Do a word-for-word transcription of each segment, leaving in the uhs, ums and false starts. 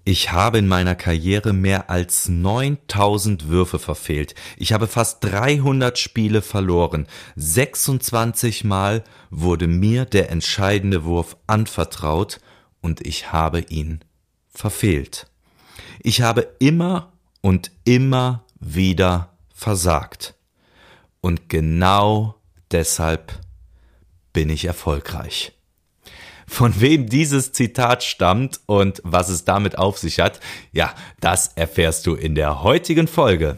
Ich habe in meiner Karriere mehr als neuntausend Würfe verfehlt. Ich habe fast dreihundert Spiele verloren. sechsundzwanzig Mal wurde mir der entscheidende Wurf anvertraut und ich habe ihn verfehlt. Ich habe immer und immer wieder versagt. Und genau deshalb bin ich erfolgreich. Von wem dieses Zitat stammt und was es damit auf sich hat, ja, das erfährst du in der heutigen Folge.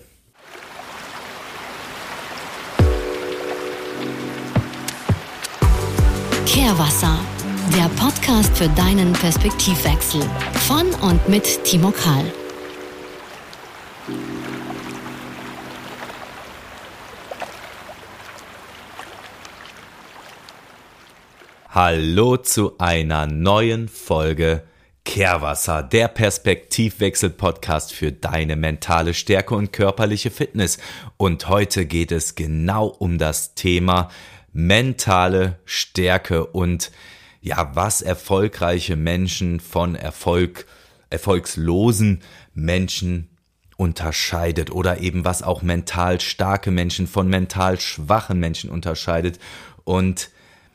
Kehrwasser, der Podcast für deinen Perspektivwechsel. Von und mit Timo Karl. Hallo zu einer neuen Folge Kehrwasser, der Perspektivwechsel-Podcast für deine mentale Stärke und körperliche Fitness. Und heute geht es genau um das Thema mentale Stärke und ja, was erfolgreiche Menschen von Erfolg, erfolgslosen Menschen unterscheidet oder eben was auch mental starke Menschen von mental schwachen Menschen unterscheidet. Und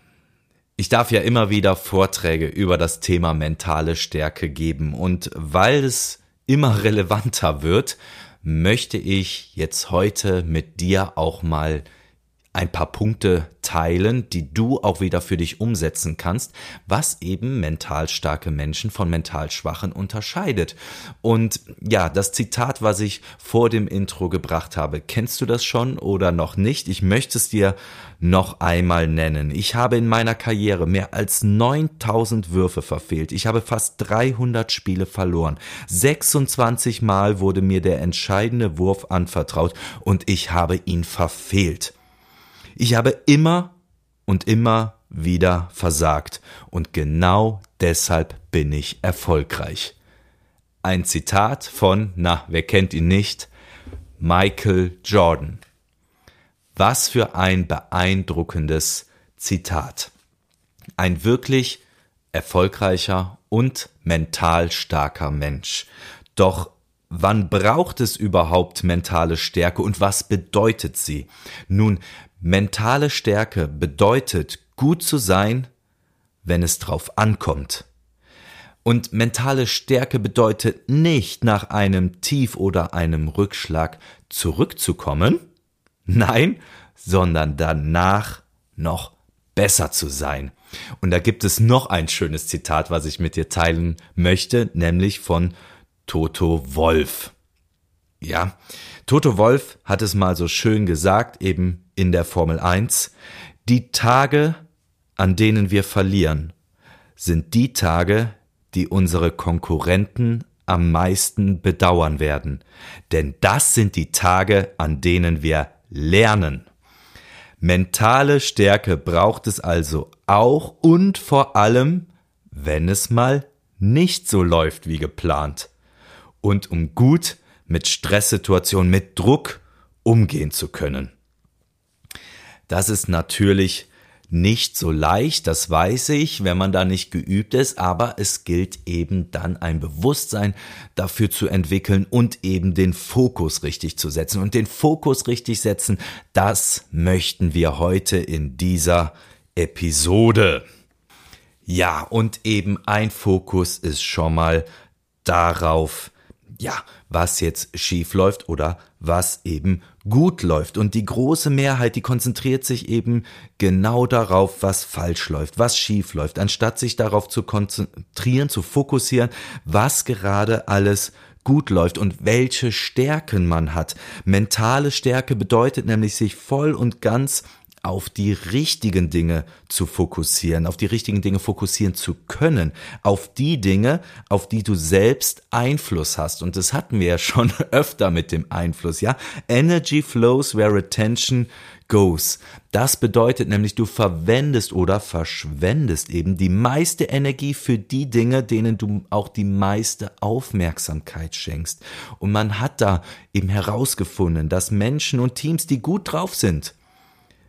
ich darf ja immer wieder Vorträge über das Thema mentale Stärke geben und weil es immer relevanter wird, möchte ich jetzt heute mit dir auch mal ein paar Punkte teilen, die du auch wieder für dich umsetzen kannst, was eben mental starke Menschen von mental Schwachen unterscheidet. Und ja, das Zitat, was ich vor dem Intro gebracht habe, kennst du das schon oder noch nicht? Ich möchte es dir noch einmal nennen. Ich habe in meiner Karriere mehr als neuntausend Würfe verfehlt. Ich habe fast dreihundert Spiele verloren. sechsundzwanzig Mal wurde mir der entscheidende Wurf anvertraut und ich habe ihn verfehlt. Ich habe immer und immer wieder versagt und genau deshalb bin ich erfolgreich. Ein Zitat von, na, wer kennt ihn nicht, Michael Jordan. Was für ein beeindruckendes Zitat. Ein wirklich erfolgreicher und mental starker Mensch. Doch wann braucht es überhaupt mentale Stärke und was bedeutet sie? Nun, mentale Stärke bedeutet, gut zu sein, wenn es drauf ankommt. Und mentale Stärke bedeutet nicht, nach einem Tief oder einem Rückschlag zurückzukommen, nein, sondern danach noch besser zu sein. Und da gibt es noch ein schönes Zitat, was ich mit dir teilen möchte, nämlich von Toto Wolff. Ja, Toto Wolff hat es mal so schön gesagt, eben in der Formel eins, die Tage, an denen wir verlieren, sind die Tage, die unsere Konkurrenten am meisten bedauern werden. Denn das sind die Tage, an denen wir lernen. Mentale Stärke braucht es also auch und vor allem, wenn es mal nicht so läuft wie geplant. Und um gut mit Stresssituationen, mit Druck umgehen zu können. Das ist natürlich nicht so leicht, das weiß ich, wenn man da nicht geübt ist, aber es gilt eben dann ein Bewusstsein dafür zu entwickeln und eben den Fokus richtig zu setzen. Und den Fokus richtig setzen, das möchten wir heute in dieser Episode. Ja, und eben ein Fokus ist schon mal darauf, ja, was jetzt schief läuft oder was eben gut läuft. Und die große Mehrheit, die konzentriert sich eben genau darauf, was falsch läuft, was schief läuft, anstatt sich darauf zu konzentrieren, zu fokussieren, was gerade alles gut läuft und welche Stärken man hat. Mentale Stärke bedeutet nämlich, sich voll und ganz auf die richtigen Dinge zu fokussieren, auf die richtigen Dinge fokussieren zu können, auf die Dinge, auf die du selbst Einfluss hast. Und das hatten wir ja schon öfter mit dem Einfluss, ja. Energy flows where attention goes. Das bedeutet nämlich, du verwendest oder verschwendest eben die meiste Energie für die Dinge, denen du auch die meiste Aufmerksamkeit schenkst. Und man hat da eben herausgefunden, dass Menschen und Teams, die gut drauf sind,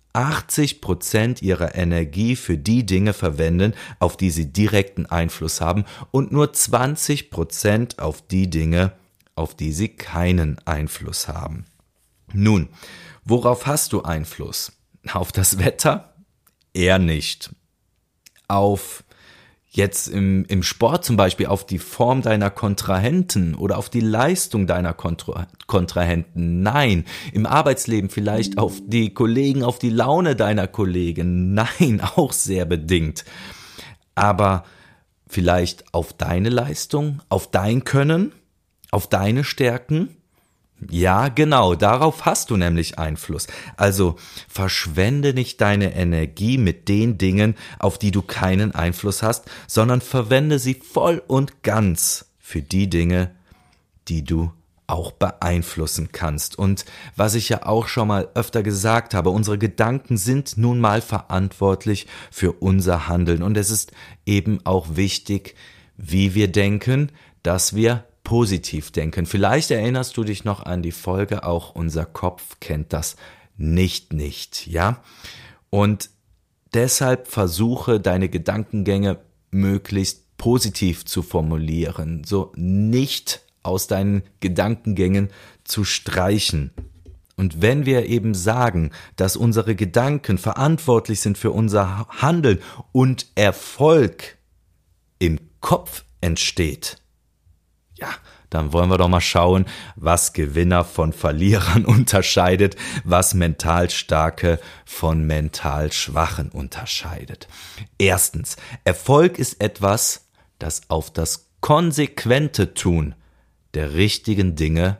achtzig Prozent ihrer Energie für die Dinge verwenden, auf die sie direkten Einfluss haben und nur zwanzig Prozent auf die Dinge, auf die sie keinen Einfluss haben. Nun, worauf hast du Einfluss? Auf das Wetter? Eher nicht. Auf jetzt im, im Sport zum Beispiel, auf die Form deiner Kontrahenten oder auf die Leistung deiner Kontra- Kontrahenten? Nein. Im Arbeitsleben vielleicht auf die Kollegen, auf die Laune deiner Kollegen? Nein, auch sehr bedingt. Aber vielleicht auf deine Leistung, auf dein Können, auf deine Stärken? Ja, genau, darauf hast du nämlich Einfluss. Also verschwende nicht deine Energie mit den Dingen, auf die du keinen Einfluss hast, sondern verwende sie voll und ganz für die Dinge, die du auch beeinflussen kannst. Und was ich ja auch schon mal öfter gesagt habe, unsere Gedanken sind nun mal verantwortlich für unser Handeln. Und es ist eben auch wichtig, wie wir denken, dass wir positiv denken. Vielleicht erinnerst du dich noch an die Folge, auch unser Kopf kennt das nicht nicht, ja? Und deshalb versuche deine Gedankengänge möglichst positiv zu formulieren, so nicht aus deinen Gedankengängen zu streichen. Und wenn wir eben sagen, dass unsere Gedanken verantwortlich sind für unser Handeln und Erfolg im Kopf entsteht, ja, dann wollen wir doch mal schauen, was Gewinner von Verlierern unterscheidet, was mental Starke von mental Schwachen unterscheidet. Erstens, Erfolg ist etwas, das auf das konsequente Tun der richtigen Dinge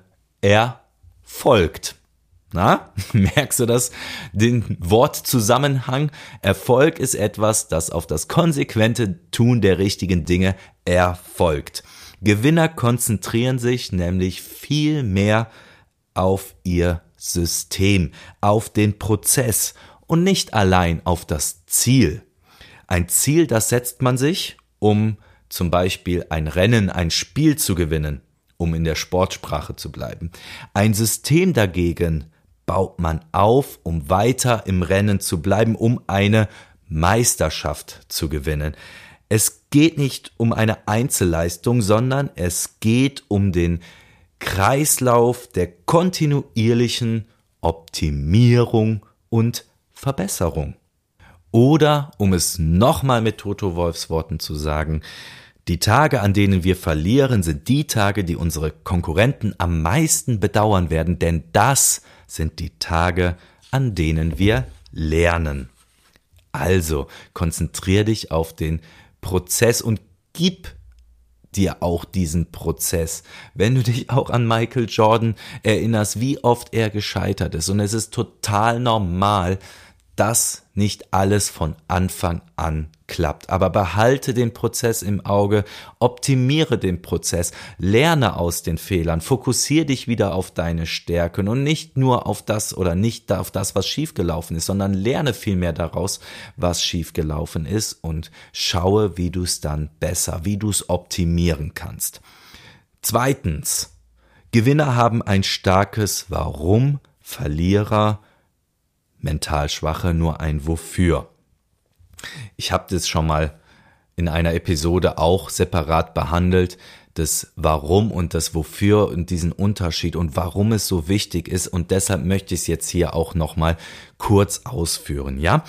erfolgt. Na, merkst du das? Den Wortzusammenhang? Erfolg ist etwas, das auf das konsequente Tun der richtigen Dinge erfolgt. Gewinner konzentrieren sich nämlich viel mehr auf ihr System, auf den Prozess und nicht allein auf das Ziel. Ein Ziel, das setzt man sich, um zum Beispiel ein Rennen, ein Spiel zu gewinnen, um in der Sportsprache zu bleiben. Ein System dagegen baut man auf, um weiter im Rennen zu bleiben, um eine Meisterschaft zu gewinnen. Es geht nicht um eine Einzelleistung, sondern es geht um den Kreislauf der kontinuierlichen Optimierung und Verbesserung. Oder, um es nochmal mit Toto Wolffs Worten zu sagen, die Tage, an denen wir verlieren, sind die Tage, die unsere Konkurrenten am meisten bedauern werden, denn das sind die Tage, an denen wir lernen. Also, konzentrier dich auf den Prozess und gib dir auch diesen Prozess. Wenn du dich auch an Michael Jordan erinnerst, wie oft er gescheitert ist, und es ist total normal, dass nicht alles von Anfang an klappt. Aber behalte den Prozess im Auge, optimiere den Prozess, lerne aus den Fehlern, fokussiere dich wieder auf deine Stärken und nicht nur auf das oder nicht auf das, was schiefgelaufen ist, sondern lerne vielmehr daraus, was schiefgelaufen ist und schaue, wie du es dann besser, wie du es optimieren kannst. Zweitens, Gewinner haben ein starkes Warum, Verlierer mental Schwache nur ein Wofür. Ich habe das schon mal in einer Episode auch separat behandelt, das Warum und das Wofür und diesen Unterschied und warum es so wichtig ist, und deshalb möchte ich es jetzt hier auch nochmal kurz ausführen, ja?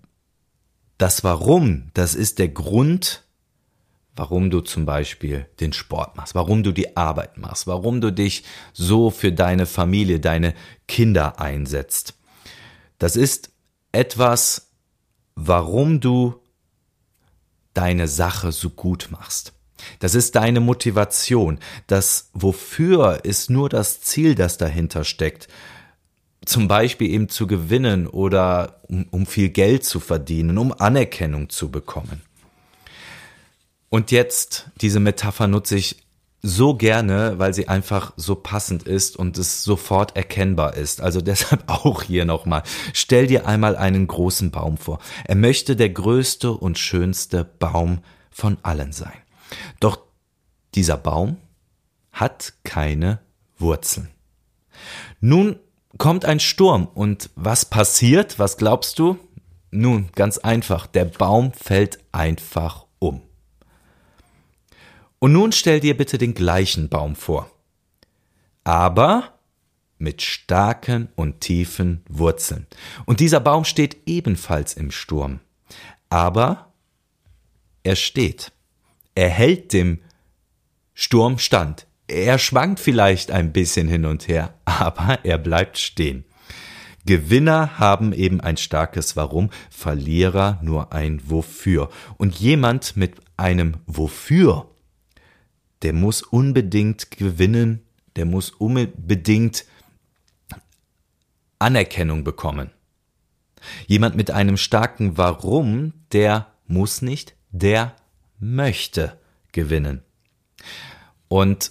Das Warum, das ist der Grund, warum du zum Beispiel den Sport machst, warum du die Arbeit machst, warum du dich so für deine Familie, deine Kinder einsetzt. Das ist etwas, warum du deine Sache so gut machst. Das ist deine Motivation. Das Wofür ist nur das Ziel, das dahinter steckt. Zum Beispiel eben zu gewinnen oder um, um viel Geld zu verdienen, um Anerkennung zu bekommen. Und jetzt, diese Metapher nutze ich so gerne, weil sie einfach so passend ist und es sofort erkennbar ist. Also deshalb auch hier nochmal. Stell dir einmal einen großen Baum vor. Er möchte der größte und schönste Baum von allen sein. Doch dieser Baum hat keine Wurzeln. Nun kommt ein Sturm und was passiert? Was glaubst du? Nun, ganz einfach, der Baum fällt einfach um. Und nun stell dir bitte den gleichen Baum vor, aber mit starken und tiefen Wurzeln. Und dieser Baum steht ebenfalls im Sturm, aber er steht. Er hält dem Sturm stand. Er schwankt vielleicht ein bisschen hin und her, aber er bleibt stehen. Gewinner haben eben ein starkes Warum, Verlierer nur ein Wofür. Und jemand mit einem Wofür, der muss unbedingt gewinnen, der muss unbedingt Anerkennung bekommen. Jemand mit einem starken Warum, der muss nicht, der möchte gewinnen. Und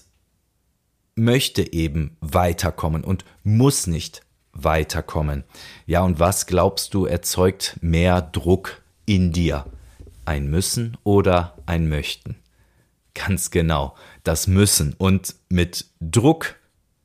möchte eben weiterkommen und muss nicht weiterkommen. Ja, und was glaubst du erzeugt mehr Druck in dir? Ein Müssen oder ein Möchten? Ganz genau, das Müssen. Und mit Druck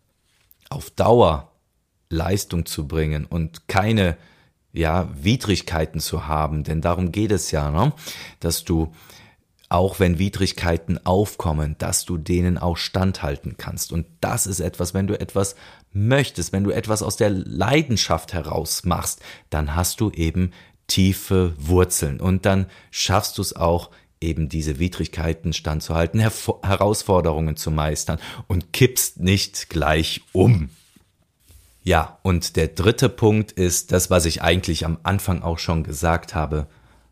auf Dauer Leistung zu bringen und keine ja, Widrigkeiten zu haben, denn darum geht es ja, ne? Dass du, auch wenn Widrigkeiten aufkommen, dass du denen auch standhalten kannst. Und das ist etwas, wenn du etwas möchtest, wenn du etwas aus der Leidenschaft heraus machst, dann hast du eben tiefe Wurzeln und dann schaffst du es auch, eben diese Widrigkeiten standzuhalten, Her- Herausforderungen zu meistern und kippst nicht gleich um. Ja, und der dritte Punkt ist das, was ich eigentlich am Anfang auch schon gesagt habe,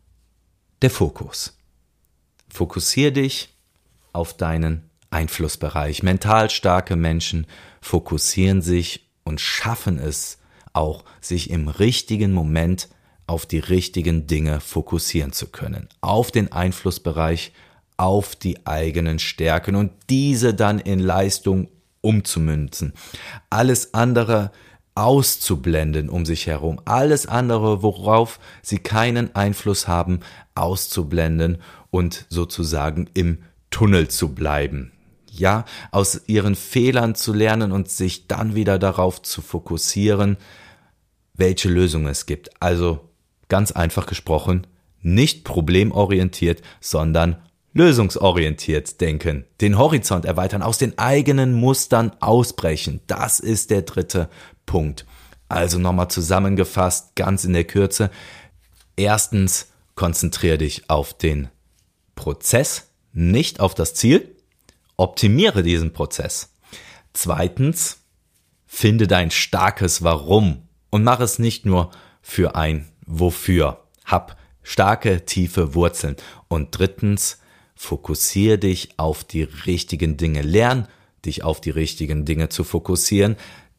der Fokus. Fokussier dich auf deinen Einflussbereich. Mental starke Menschen fokussieren sich und schaffen es auch, sich im richtigen Moment auf die richtigen Dinge fokussieren zu können. Auf den Einflussbereich, auf die eigenen Stärken und diese dann in Leistung umzumünzen. Alles andere auszublenden um sich herum. Alles andere, worauf sie keinen Einfluss haben, auszublenden und sozusagen im Tunnel zu bleiben. Ja, aus ihren Fehlern zu lernen und sich dann wieder darauf zu fokussieren, welche Lösung es gibt. Also ganz einfach gesprochen, nicht problemorientiert, sondern lösungsorientiert denken, den Horizont erweitern, aus den eigenen Mustern ausbrechen. Das ist der dritte Punkt. Also nochmal zusammengefasst, ganz in der Kürze. Erstens, konzentriere dich auf den Prozess, nicht auf das Ziel. Optimiere diesen Prozess. Zweitens, finde dein starkes Warum und mach es nicht nur für ein Wofür. Hab starke, tiefe Wurzeln. Und drittens, fokussiere dich auf die richtigen Dinge. Lern dich auf die richtigen Dinge zu fokussieren.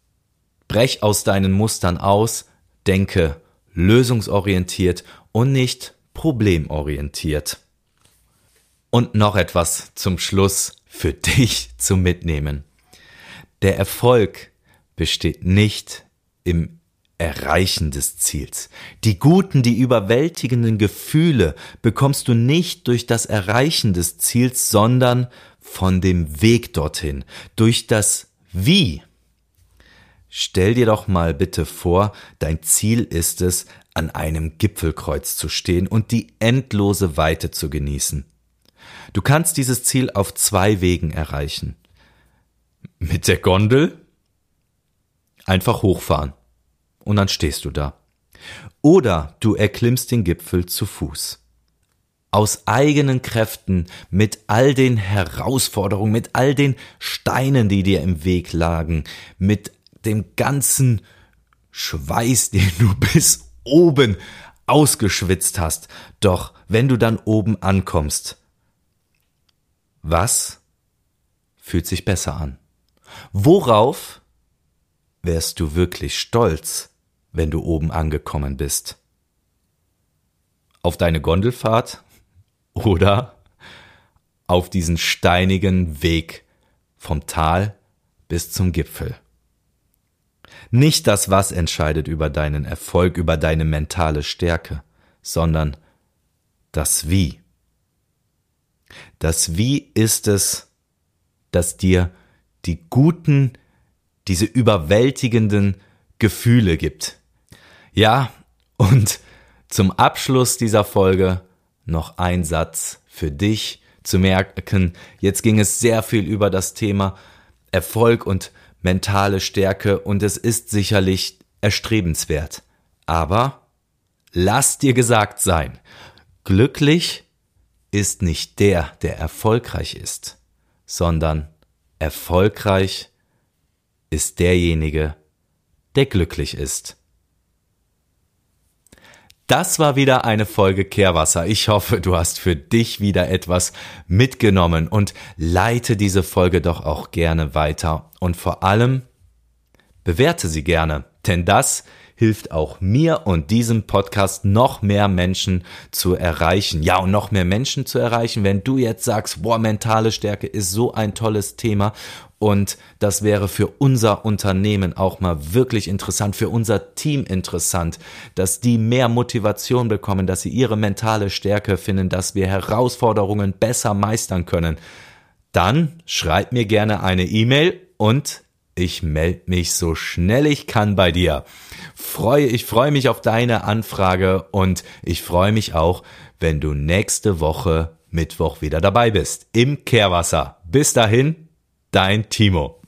Brech aus deinen Mustern aus. Denke lösungsorientiert und nicht problemorientiert. Und noch etwas zum Schluss für dich zum Mitnehmen. Der Erfolg besteht nicht im Erreichen des Ziels. Die guten, die überwältigenden Gefühle bekommst du nicht durch das Erreichen des Ziels, sondern von dem Weg dorthin, durch das Wie. Stell dir doch mal bitte vor, dein Ziel ist es, an einem Gipfelkreuz zu stehen und die endlose Weite zu genießen. Du kannst dieses Ziel auf zwei Wegen erreichen. Mit der Gondel einfach hochfahren und dann stehst du da. Oder du erklimmst den Gipfel zu Fuß. Aus eigenen Kräften, mit all den Herausforderungen, mit all den Steinen, die dir im Weg lagen, mit dem ganzen Schweiß, den du bis oben ausgeschwitzt hast. Doch wenn du dann oben ankommst, was fühlt sich besser an? Worauf wärst du wirklich stolz, wenn du oben angekommen bist? Auf deine Gondelfahrt oder auf diesen steinigen Weg vom Tal bis zum Gipfel? Nicht das Was entscheidet über deinen Erfolg, über deine mentale Stärke, sondern das Wie. Das Wie ist es, das dir die guten, diese überwältigenden Gefühle gibt. Ja, und zum Abschluss dieser Folge noch ein Satz für dich zu merken. Jetzt ging es sehr viel über das Thema Erfolg und mentale Stärke und es ist sicherlich erstrebenswert. Aber lass dir gesagt sein, glücklich ist nicht der, der erfolgreich ist, sondern erfolgreich ist derjenige, der glücklich ist. Das war wieder eine Folge Kehrwasser. Ich hoffe, du hast für dich wieder etwas mitgenommen und leite diese Folge doch auch gerne weiter. Und vor allem bewerte sie gerne, denn das hilft auch mir und diesem Podcast noch mehr Menschen zu erreichen. Ja, und noch mehr Menschen zu erreichen, wenn du jetzt sagst, boah, mentale Stärke ist so ein tolles Thema und das wäre für unser Unternehmen auch mal wirklich interessant, für unser Team interessant, dass die mehr Motivation bekommen, dass sie ihre mentale Stärke finden, dass wir Herausforderungen besser meistern können. Dann schreib mir gerne eine E-Mail und ich melde mich so schnell ich kann bei dir. Freue, ich freue mich auf deine Anfrage und ich freue mich auch, wenn du nächste Woche Mittwoch wieder dabei bist im Kehrwasser. Bis dahin, dein Timo.